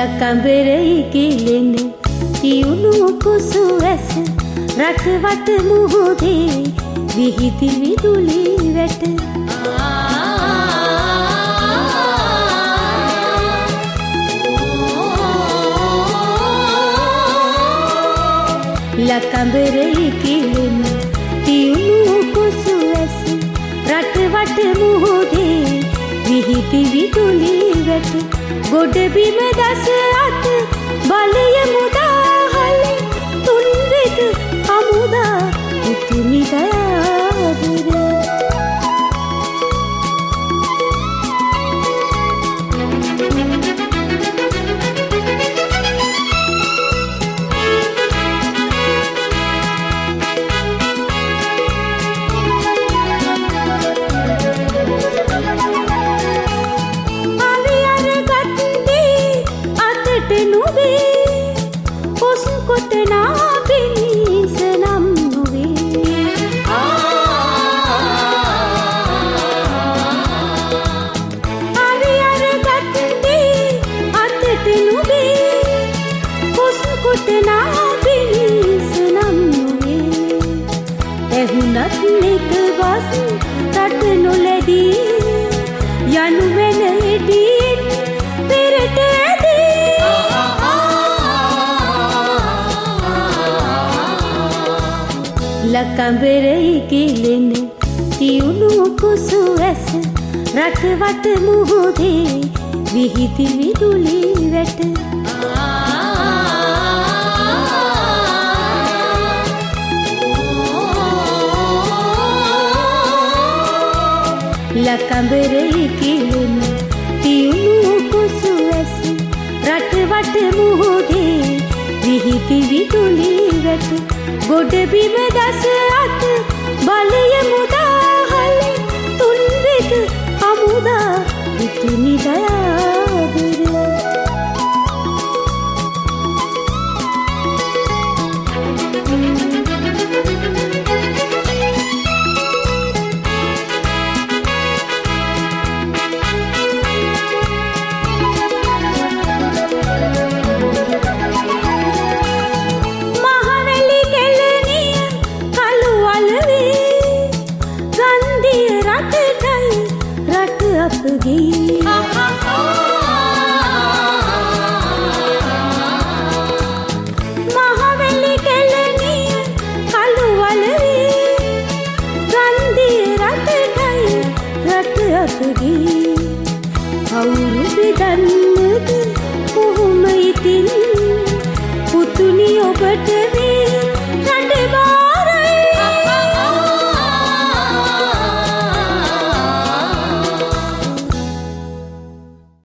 ලකඹරයි කිලෙන තියුණු කුසු ඇස රටවට මුහුදේ විහිදි විදුලි වැට ලකඹරයි කිලෙන තියුණු කුසු ඇස රටවට මුහුදේ විහිදි විදුලි වැට ගොඩ බිම දස අත බලය මුදාහල තුන් වෙත අමුදා උතුනි දයාබර ලකඹරයි කිලෙන තියුණු කුසු ඇස රටවට මුහුදේ විහිදි විදුලි වැට ලකඹරයි කිලෙන තියුණු කුසු ඇස රටවට මුහුදේ විහිදි විදුලි වැට ගොඩ බිම දස අත බලය මුදාහල තුන් වෙත අමුදා උතුනි දයාබර මහවැලි කෙලනිය කළුවලවේ ගන්දිය රටටයි රට අපගේ කවුරු බෙදන්නද කොහොම ඉතින් පුතුනි ඔබට